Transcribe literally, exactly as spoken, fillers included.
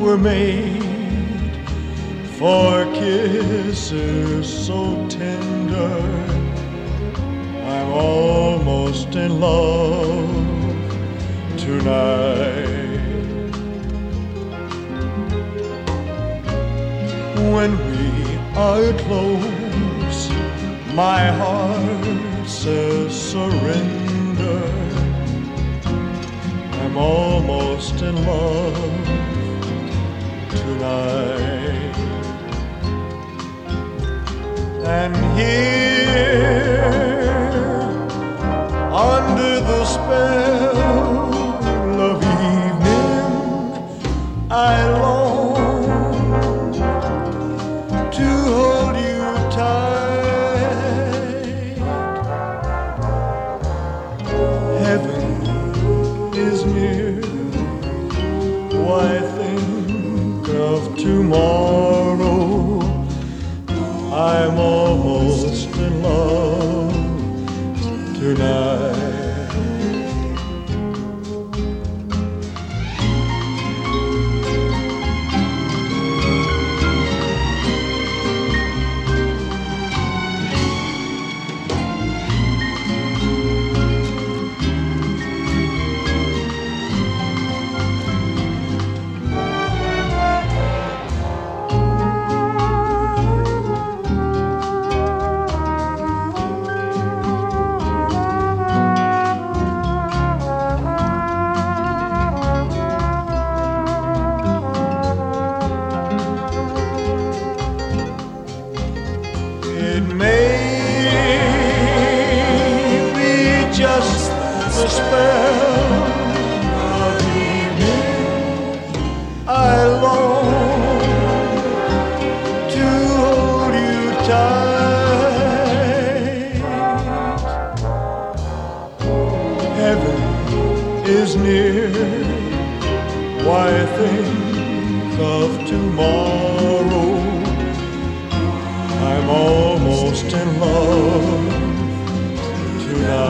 were made for kisses so tender. I'm almost in love tonight. When we are close, my heart says surrender. I'm almost in love tonight. And here, under the spell of evening, I long to hold you tight. Heaven is near. Why think of tomorrow? I'm almost in love tonight. It may be just the spell of evening. I long to hold you tight. Heaven is near. Why think of tomorrow? I'm almost in love tonight.